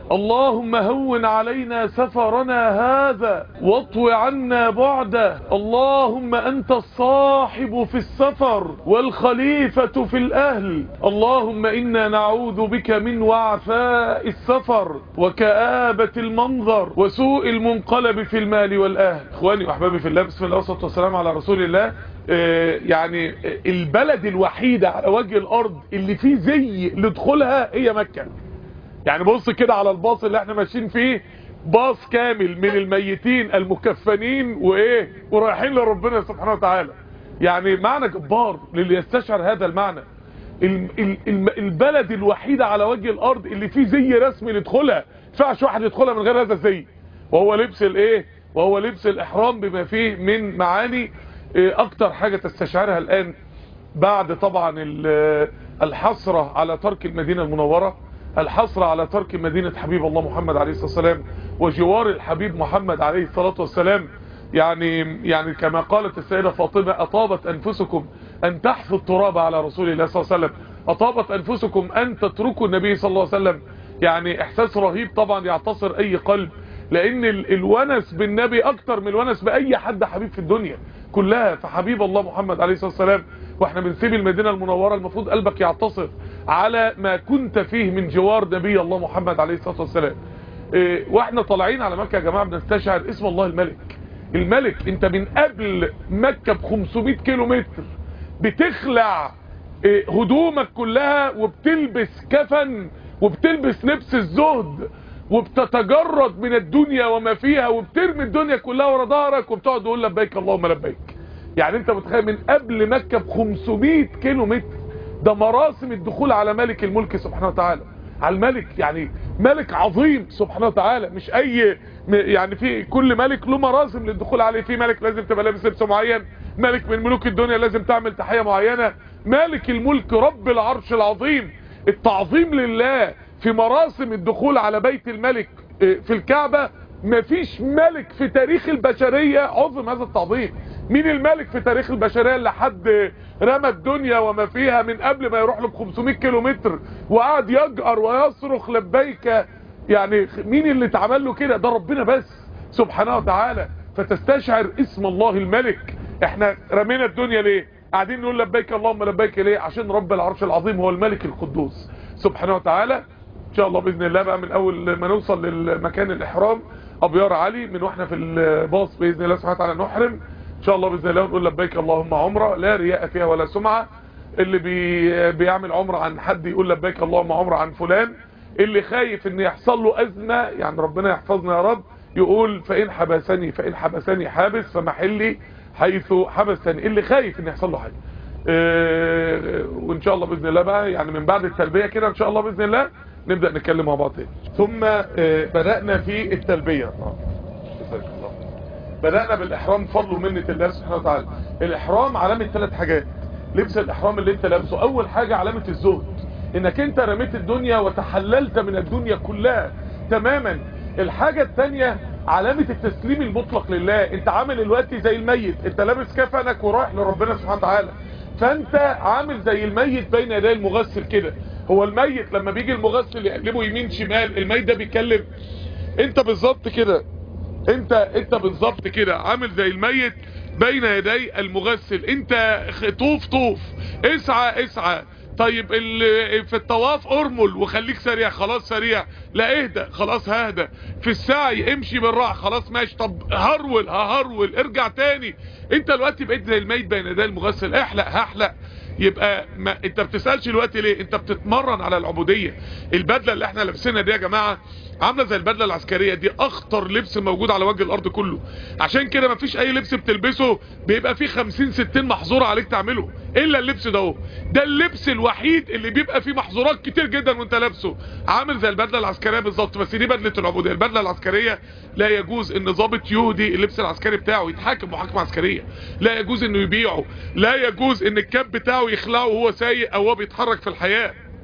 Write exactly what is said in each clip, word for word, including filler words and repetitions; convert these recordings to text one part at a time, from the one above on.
اللهم هون علينا سفرنا هذا واطو عنا بعده. اللهم أنت الصاحب في السفر والخليفة في الأهل. اللهم إنا نعوذ بك من وعثاء السفر وكآبة المنظر وسوء المنقلب في المال والأهل. إخواني وأحبابي في الله، بسم الله والصلاة والسلام على رسول الله. آه يعني البلد الوحيدة على وجه الأرض اللي فيه زي لدخولها هي مكة. يعني بص كده على الباص اللي احنا ماشيين فيه، باص كامل من الميتين المكفنين وايه ورايحين لربنا سبحانه وتعالى. يعني معنى جبار للي يستشعر هذا المعنى. البلد الوحيدة على وجه الارض اللي فيه زي رسمي يدخلها، ما ينفعش واحد يدخلها من غير هذا الزي، وهو لبس الايه وهو لبس الاحرام بما فيه من معاني. اكتر حاجة تستشعرها الان بعد طبعا الحسرة على ترك المدينة المنورة، الحسرة على ترك مدينة حبيب الله محمد عليه الصلاة والسلام وجوار الحبيب محمد عليه الصلاة والسلام. يعني يعني كما قالت السيدة فاطمة: أطابت أنفسكم أن تحثوا التراب على رسول الله صلى الله عليه وسلم، أطابت أنفسكم أن تتركوا النبي صلى الله عليه وسلم. يعني إحساس رهيب طبعا يعتصر أي قلب، لأن الونس بالنبي أكتر من الونس بأي حد حبيب في الدنيا كلها. فحبيب الله محمد عليه الصلاة والسلام واحنا بنسيب المدينة المنورة المفروض قلبك يعتصر على ما كنت فيه من جوار نبي الله محمد عليه الصلاة والسلام. إيه واحنا طالعين على مكة يا جماعة بنستشعر اسم الله الملك. الملك انت من قبل مكة ب خمسمائة كيلو متر بتخلع إيه هدومك كلها وبتلبس كفن وبتلبس لبس الزهد وبتتجرد من الدنيا وما فيها وبترمي الدنيا كلها ورا ظهرك وبتقعد تقول لبيك اللهم لبيك. يعني انت متخيل من قبل مكة ب خمسمائة كيلو متر؟ ده مراسم الدخول على ملك الملك سبحانه وتعالى، على الملك. يعني ملك عظيم سبحانه وتعالى، مش اي يعني في كل ملك له مراسم للدخول عليه. في ملك لازم تبقى لابس لبس معين، ملك من ملوك الدنيا لازم تعمل تحية معينة. مالك الملك رب العرش العظيم، التعظيم لله في مراسم الدخول على بيت الملك في الكعبة. مفيش ملك في تاريخ البشرية عظم هذا التعظيم. مين الملك في تاريخ البشرية اللي حد رمى الدنيا وما فيها من قبل ما يروح له ب خمسمائة كيلو متر وقعد يجأر ويصرخ لبيك؟ يعني مين اللي اتعمل له كده؟ ده ربنا بس سبحانه وتعالى. فتستشعر اسم الله الملك. احنا رمينا الدنيا ليه؟ قاعدين نقول لبيك اللهم لبيك ليه؟ عشان رب العرش العظيم هو الملك القدوس سبحانه وتعالى. ان شاء الله باذن الله بقى من اول ما نوصل للمكان الاحرام ابيار علي، من واحنا في الباص باذن الله سبحانه وتعالى نحرم ان شاء الله باذن الله ونقول لبيك اللهم عمره لا رياء فيها ولا سمعه. اللي بي بيعمل عمره عن حد يقول لبيك اللهم عمره عن فلان. اللي خايف ان يحصل له ازمه، يعني ربنا يحفظنا يا رب، يقول فان حبسني فان حبسني حابس فمحلي حيث حبسني. اللي خايف ان يحصل له حاجه اه وان شاء الله باذن الله بقى يعني من بعد التلبيه كده ان شاء الله باذن الله نبدا نتكلم مع بعض تاني. ثم اه بدانا في التلبيه. بدأنا بالإحرام فضل ومنة الله سبحانه وتعالى. الإحرام علامة ثلاث حاجات. لبس الإحرام اللي انت لابسه، أول حاجة علامة الزهد، إنك انت رميت الدنيا وتحللت من الدنيا كلها تماما. الحاجة الثانية علامة التسليم المطلق لله. انت عامل الوقت زي الميت، انت لابس كفنك ورايح لربنا سبحانه وتعالى، فانت عامل زي الميت بين يدي المغسل كده. هو الميت لما بيجي المغسل يقلبه يمين شمال، الميت ده بيتكلم. انت بالظبط كده، انت انت بالظبط كده عامل زي الميت بين يدي المغسل. انت طوف طوف، اسعى اسعى. طيب في الطواف ارمل وخليك سريع، خلاص سريع. لا اهدى، خلاص ههدى. في السعي امشي بالراحه، خلاص ماشي. طب هرول ههرول، ارجع تاني. انت دلوقتي بقيت زي الميت بين يدي المغسل. احلق هحلق. يبقى ما انت بتسالش الوقت ليه؟ انت بتتمرن على العبوديه. البدله اللي احنا لابسينها دي يا جماعه عامله زي البدله العسكريه دي، اخطر لبس موجود على وجه الارض كله. عشان كده مفيش اي لبس بتلبسه بيبقى فيه خمسين ستين محظوره عليك تعمله الا اللبس ده اهو. ده اللبس الوحيد اللي بيبقى فيه محظورات كتير جدا وانت لابسه، عامل زي البدله العسكريه بالظبط. بس دي بدله العبوديه. البدله العسكريه لا يجوز ان ضابط يهدي اللبس العسكري بتاعه يتحاكم محاكمه عسكريه، لا يجوز انه يبيعه، لا يجوز ان الكاب بتاعه يخلعه وهو سايق او هو بيتحرك في الحياه.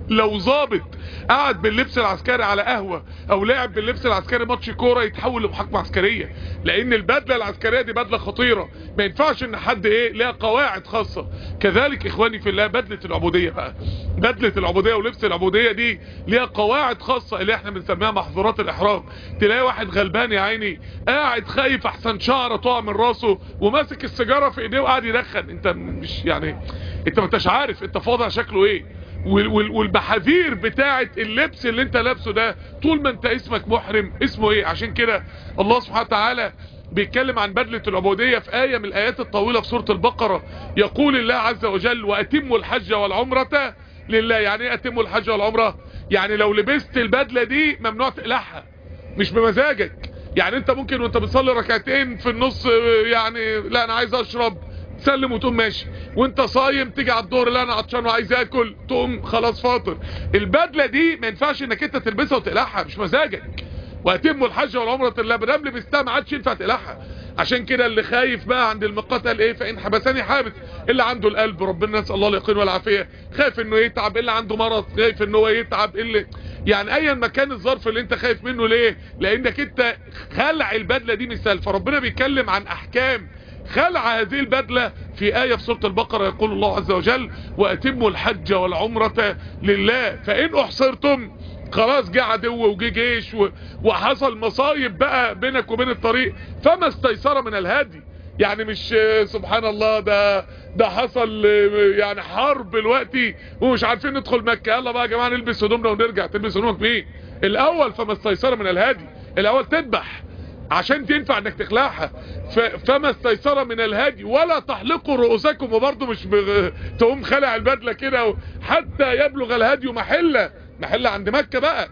لو ظابط قعد باللبس العسكري على قهوة او لعب باللبس العسكري ماتش كورة يتحول لمحاكمة عسكرية، لان البدلة العسكرية دي بدلة خطيرة، ما ينفعش ان حد ايه لها قواعد خاصة. كذلك اخواني في الله بدلة العبودية بقى، بدلة العبودية ولبس العبودية دي ليها قواعد خاصة اللي احنا بنسميها محظورات الاحرام. تلاقي واحد غلبان يا عيني قاعد خايف احسن شعره تقع من راسه وماسك السيجارة في ايديه وقاعد يدخن، انت مش يعني انت ما انتش عارف انت فاضع شكله ايه. والمحاذير بتاعه اللبس اللي انت لابسه ده طول ما انت اسمك محرم اسمه ايه. عشان كده الله سبحانه وتعالى بيتكلم عن بدلة العبودية في آية من الآيات الطويلة في سورة البقرة، يقول الله عز وجل وأتموا الحج والعمرة لله. يعني ايه أتموا الحج والعمرة؟ يعني لو لبست البدلة دي ممنوع تقلعها، مش بمزاجك. يعني انت ممكن وانت بتصلي ركعتين في النص يعني لا انا عايز اشرب تسلم وتقوم ماشي، وانت صايم تيجي على الظهر لا انا عطشان وعايز اكل تقوم خلاص فاطر. البدله دي ما ينفعش انك انت تلبسها وتقلعها، مش مزاجك. واتموا الحج والعمره لله، ما دام لبستها ما عادش ينفع تقلعها. عشان كده اللي خايف بقى عند الميقات قال ايه؟ فان حبسني حابس. اللي عنده القلب ربنا نسال الله اليقين والعافيه، خايف انه يتعب، اللي عنده مرض خايف انه هو يتعب، اللي يعني ايا ما كان الظرف اللي انت خايف منه. ليه؟ لانك انت خلع البدله دي مثال. فربنا بيتكلم عن احكام خلع هذه البدلة في آية في سورة البقرة، يقول الله عز وجل وأتموا الحج والعمرة لله فإن أحصرتم. خلاص جه عدو وجه جيش وحصل مصايب بقى بينك وبين الطريق، فما استيسر من الهدي. يعني مش سبحان الله ده ده حصل يعني حرب دلوقتي ومش عارفين ندخل مكة، يلا بقى يا جماعة نلبس هدومنا ونرجع. تلبس هدومك مين؟ الأول فما استيسر من الهدي، الأول تذبح عشان تنفع انك تخلعها. فما استيسر من الهدي ولا تحلقوا رؤوسكم، وبرضه مش بغ... تقوم خلع البدله كده حتى يبلغ الهدي محله، محله عند مكه بقى.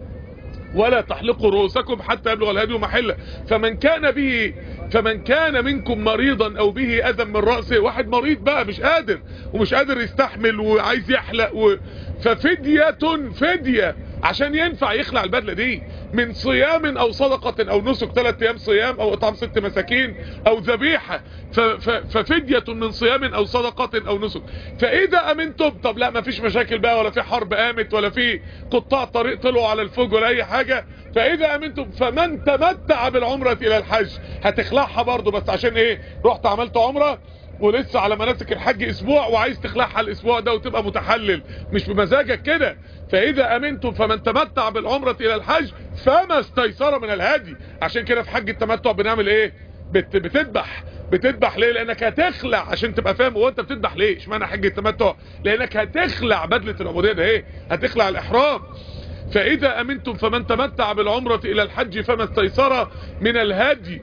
ولا تحلقوا رؤوسكم حتى يبلغ الهدي محله. فمن كان به فمن كان منكم مريضا او به اذى من راسه، واحد مريض بقى مش قادر ومش قادر يستحمل وعايز يحلق و... ففدية فدية عشان ينفع يخلع البدلة دي من صيام او صدقة او نسك، ثلاث ايام صيام او اطعام ست مساكين او ذبيحة. ففدية من صيام او صدقة او نسك فاذا امنتم. طب لا ما فيش مشاكل بقى، ولا في حرب قامت ولا في قطاع طريق طلعوا على الفوج ولا اي حاجة. فاذا امنتم فمن تمتع بالعمرة الى الحج. هتخلعها برضو بس عشان ايه؟ رحت عملت عمرة ولسه على مناسك الحج اسبوع وعايز تخلعها الاسبوع ده وتبقى متحلل، مش بمزاجك كده. فاذا امنتم فمن تمتع بالعمرة الى الحج فما استيسر من الهدي. عشان كده في حج التمتع بنعمل ايه؟ بت بتذبح. بتذبح ليه؟ لانك هتخلع. عشان تبقى فاهم هو انت بتذبح ليه اشمعنى حج التمتع؟ لانك هتخلع بدلة العبودية ده ايه؟ هتخلع الاحرام. فاذا امنتم فمن تمتع بالعمرة الى الحج فما استيسر من الهدي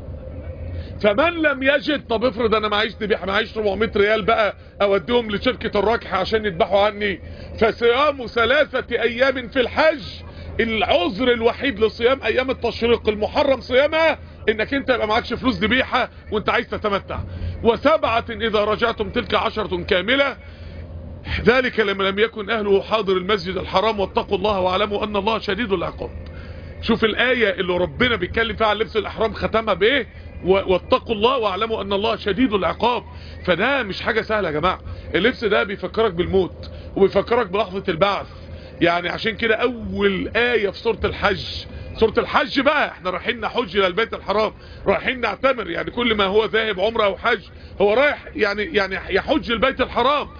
فمن لم يجد. طب افرض انا معيش ذبيحه، معيش أربعمية ريال بقى اوديهم لشركه الركح عشان يذبحوا عني، فصيام ثلاثه ايام في الحج. العذر الوحيد لصيام ايام التشريق المحرم صيامها انك انت يبقى معكش فلوس ذبيحه وانت عايز تتمتع. وسبعه اذا رجعتم تلك عشره كامله، ذلك لمن لم يكن اهله حاضر المسجد الحرام واتقوا الله واعلموا ان الله شديد العقاب. شوف الايه اللي ربنا بيتكلم فيها عن لبس الاحرام ختمها بايه؟ واتقوا الله واعلموا ان الله شديد العقاب. فده مش حاجة سهلة يا جماعة. اللبس ده بيفكرك بالموت وبيفكرك بلحظة البعث. يعني عشان كده اول آية في سورة الحج، سورة الحج بقى احنا رايحين نحج الى البيت الحرام، رايحين نعتمر. يعني كل ما هو ذاهب عمره او حج هو رايح يعني يعني يحج البيت الحرام.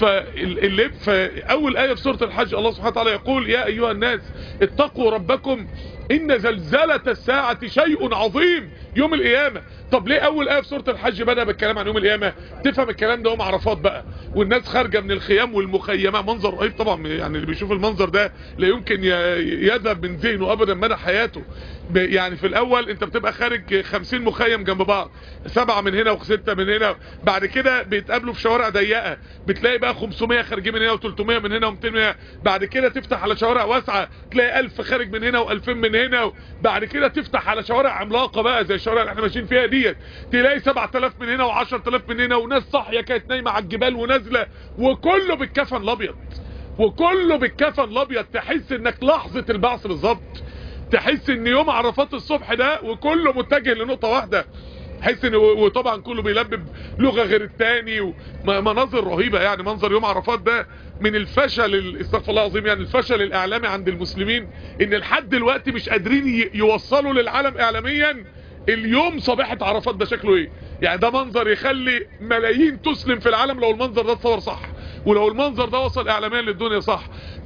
فاول آية في سورة الحج الله سبحانه وتعالى يقول يا ايها الناس اتقوا ربكم ان زلزلة الساعة شيء عظيم يوم القيامة. طب ليه اول آية في سورة الحج بدأ بالكلام عن يوم القيامة؟ تفهم الكلام ده يوم عرفات بقى والناس خارجة من الخيام والمخيمات، منظر رهيب طبعا. يعني اللي بيشوف المنظر ده لا يمكن يذهب من ذهنه ابدا مدى حياته. يعني في الاول انت بتبقى خارج خمسين مخيم جنب بعض، سبعة من هنا وستة من هنا، بعد كده بيتقابلوا في شوارع ضيقة بتلاقي بقى خمسمية خارجين من هنا وتلتمية من هنا ومتين من هنا، بعد كده تفتح على شوارع واسعة تلاقي ألف خارج من هنا وألفين من هنا، بعد كده تفتح على شوارع عملاقة بقى زي الشوارع اللي احنا ماشيين فيها ديت تلاقي سبعة آلاف من هنا وعشرة آلاف من هنا، وناس صاحية كانت نايمة على الجبال ونازلة، وكله بالكفن الابيض وكله بالكفن الابيض. تحس انك لحظة البعث بالظبط، تحس ان يوم عرفات الصبح ده وكله متجه لنقطة واحدة. حس ان وطبعا كله بيلبب لغه غير التاني ومناظر رهيبه. يعني منظر يوم عرفات ده من الفشل، استغفر الله العظيم، يعني الفشل الاعلامي عند المسلمين، ان لحد دلوقتي مش قادرين يوصلوا للعالم اعلاميا اليوم صبيحه عرفات ده شكله ايه. يعني ده منظر يخلي ملايين تسلم في العالم لو المنظر ده اتصور صح، ولو المنظر ده وصل اعلاميا للدنيا صح.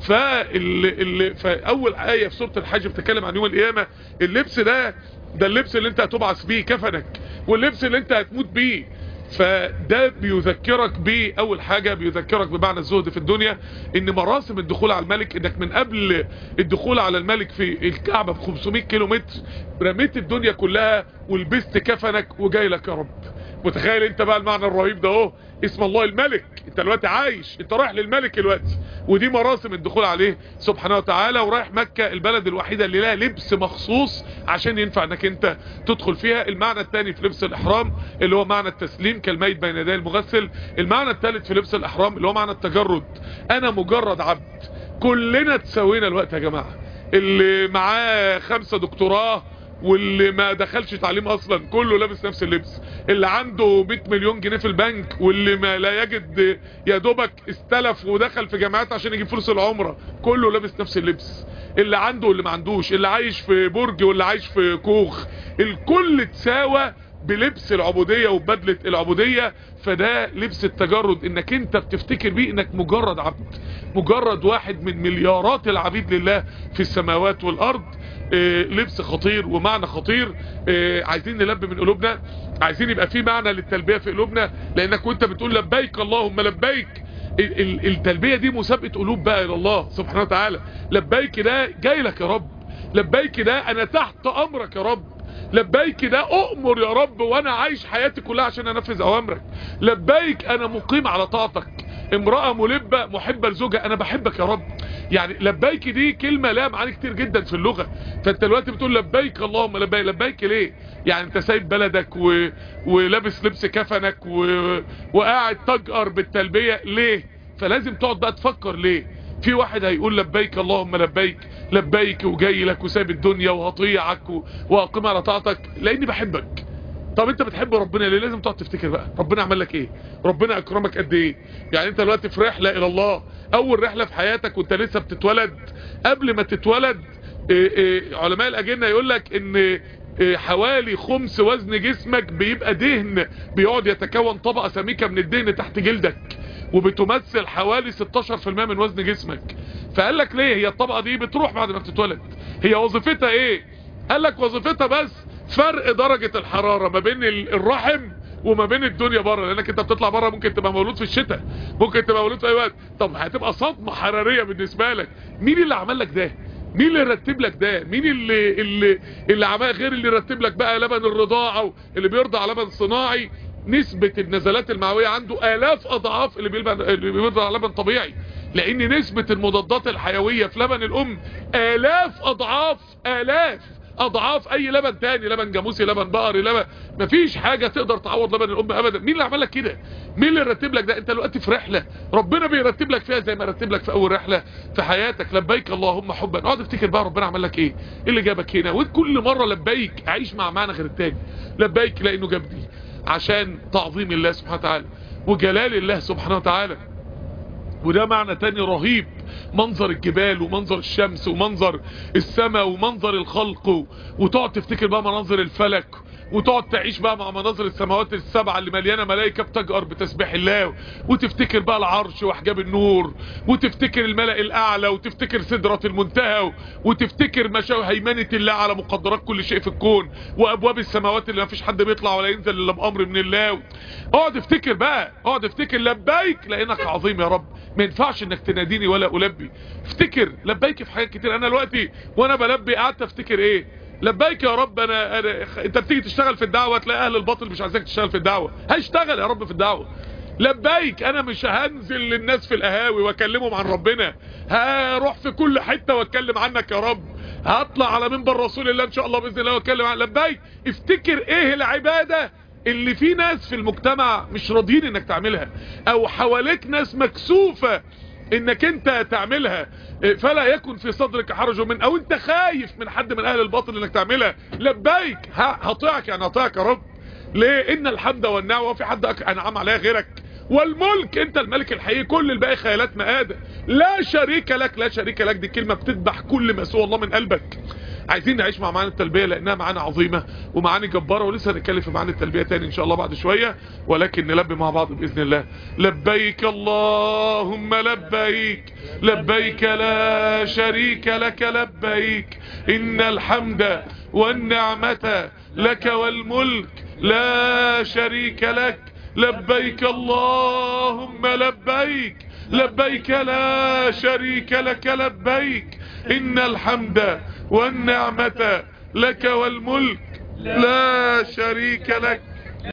فال... فاول ايه في سوره الحج بتتكلم عن يوم القيامه. اللبس ده ده اللبس اللي انت هتبعث بيه كفنك، واللبس اللي انت هتموت بيه. فده بيذكرك بيه، اول حاجة بيذكرك بمعنى الزهد في الدنيا، ان مراسم الدخول على الملك، انك من قبل الدخول على الملك في الكعبة ب خمسمائة كيلو متر رميت الدنيا كلها ولبست كفنك وجاي لك يا رب. متخيل انت بقى المعنى الرهيب ده؟ اهو اسم الله الملك، انت دلوقتي عايش، انت رايح للملك دلوقتي، ودي مراسم الدخول عليه سبحانه وتعالى. ورايح مكة البلد الوحيدة اللي لها لبس مخصوص عشان ينفع انك انت تدخل فيها. المعنى الثاني في لبس الاحرام اللي هو معنى التسليم كالميت بين يدي المغسل. المعنى الثالث في لبس الاحرام اللي هو معنى التجرد، انا مجرد عبد. كلنا تساوينا الوقت يا جماعة، اللي معاه خمسة دكتوراه واللي ما دخلش تعليم اصلا كله لابس نفس اللبس، اللي عنده مئة مليون جنيه في البنك واللي ما لا يجد يا دوبك استلف ودخل في جامعات عشان يجيب فلوس العمره كله لابس نفس اللبس، اللي عنده واللي ما عندوش، اللي عايش في برج واللي عايش في كوخ، الكل تساوى بلبس العبودية وبدلة العبودية. فده لبس التجرد، انك انت بتفتكر بيه انك مجرد عبد، مجرد واحد من مليارات العبيد لله في السماوات والارض. آه لبس خطير ومعنى خطير. آه عايزين نلبي من قلوبنا، عايزين يبقى في معنى للتلبية في قلوبنا، لانك وانت بتقول لبيك اللهم لبيك، التلبية دي مسابقة قلوب بقى الى الله سبحانه وتعالى. لبيك ده جاي لك يا رب، لبيك ده انا تحت امرك يا رب، لبيك ده اؤمر يا رب وانا عايش حياتي كلها عشان انفذ اوامرك، لبيك انا مقيم على طاعتك، امرأة ملبة محبة لزوجها انا بحبك يا رب. يعني لبيك دي كلمة لها معاني كتير جدا في اللغة. فانت دلوقتي بتقول لبيك اللهم لبيك، لبيك ليه؟ يعني انت سايب بلدك و... ولابس لبس كفنك و... وقاعد تجأر بالتلبية ليه؟ فلازم تقعد بقى تفكر ليه. في واحد هيقول لبيك اللهم لبيك، لبيك وجاي لك وساب الدنيا وهطيعك واقيم على طاعتك لاني بحبك. طب انت بتحب ربنا ليه؟ لازم تقعد تفتكر بقى ربنا عمل لك ايه، ربنا اكرمك قد ايه. يعني انت دلوقتي في رحله الى الله، اول رحله في حياتك وانت لسه بتتولد. قبل ما تتولد ايه ايه علماء الاجنه يقول لك ان ايه حوالي خمس وزن جسمك بيبقى دهن، بيقعد يتكون طبقه سميكه من الدهن تحت جلدك، وبتمثل حوالي ستاشر في المية من وزن جسمك. فقال لك ليه هي الطبقه دي بتروح بعد ما بتتولد؟ هي وظيفتها ايه؟ قال لك وظيفتها بس فرق درجة الحرارة ما بين الرحم وما بين الدنيا بره، لانك انت بتطلع بره ممكن تبقى مولود في الشتاء، ممكن تبقى مولود في اي وقت. طب هتبقى صدمة حرارية بالنسبة لك. مين اللي عمل لك ده؟ مين اللي رتب لك ده؟ مين اللي اللي اللي عمل غير اللي رتب لك بقى لبن الرضاعة اللي بيرضع لبن صناعي؟ نسبة النزلات المعوية عنده آلاف أضعاف اللي بيرضع لبن طبيعي، لأن نسبة المضادات الحيوية في لبن الأم آلاف أضعاف آلاف أضعاف أي لبن تاني، لبن جاموسي، لبن بقري، لبن، مفيش حاجة تقدر تعوض لبن الأم أبدا. مين اللي عمل لك كده؟ مين اللي رتب لك ده؟ أنت دلوقتي في رحلة ربنا بيرتب لك فيها زي ما رتب لك في أول رحلة في حياتك. لبيك اللهم حبا، اقعد افتكر بقى ربنا عمل لك إيه؟ إيه اللي جابك هنا؟ وكل مرة لبيك عيش مع معنى غير التاني. لبيك لأنه جابني عشان تعظيم الله سبحانه وتعالى وجلال الله سبحانه وتعالى. وده معنى تاني رهيب، منظر الجبال ومنظر الشمس ومنظر السماء ومنظر الخلق، وتقعد تفتكر بقى مناظر الفلك، وتقعد تعيش بقى مع مناظر السماوات السبعة اللي مليانة ملائكة بتجأر بتسبيح الله، وتفتكر بقى العرش واحجاب النور، وتفتكر الملأ الأعلى، وتفتكر سدرة المنتهى، وتفتكر مشاوي هيمنة الله على مقدرات كل شيء في الكون، وأبواب السماوات اللي ما فيش حد بيطلع ولا ينزل إلا بأمر من الله. اقعد افتكر بقى، اقعد افتكر لبيك لأنك عظيم يا رب، ما ينفعش انك تناديني ولا ألبي. افتكر لبيك في حاجات كتير. انا دلوقتي وانا بلبي قعدت افتكر ايه؟ لبيك يا رب. أنا, انا انت بتيجي تشتغل في الدعوه تلاقي اهل الباطل مش عايزاك تشتغل في الدعوه، هشتغل يا رب في الدعوه. لبيك انا مش هنزل للناس في القهاوي واكلمهم عن ربنا، هروح في كل حته واتكلم عنك يا رب، هطلع على منبر رسول الله ان شاء الله باذن الله واتكلم عن. لبيك افتكر ايه العباده اللي في ناس في المجتمع مش راضيين انك تعملها، او حواليك ناس مكسوفه انك انت تعملها، فلا يكن في صدرك حرج من، او انت خايف من حد من اهل الباطل انك تعملها. لبيك هطيعك، يعني هطيعك يا رب. ليه؟ ان الحمد والنعمه، وفي حد انعم عليها غيرك؟ والملك، انت الملك الحقيقي، كل الباقي خيالات مآدة. لا شريك لك، لا شريك لك دي كلمة بتذبح كل ما سوى الله من قلبك. عايزين نعيش مع معاني التلبية لانها معاني عظيمة ومعاني جبارة، ولسه هنتكلم في معاني التلبية تاني ان شاء الله بعد شوية، ولكن نلبي مع بعض باذن الله. لبيك اللهم لبيك، لبيك لا شريك لك لبيك، ان الحمد والنعمة لك والملك لا شريك لك. لبيك اللهم لبيك، لبيك لا شريك لك لبيك، إن الحمد والنعمة لك والملك لا شريك لك.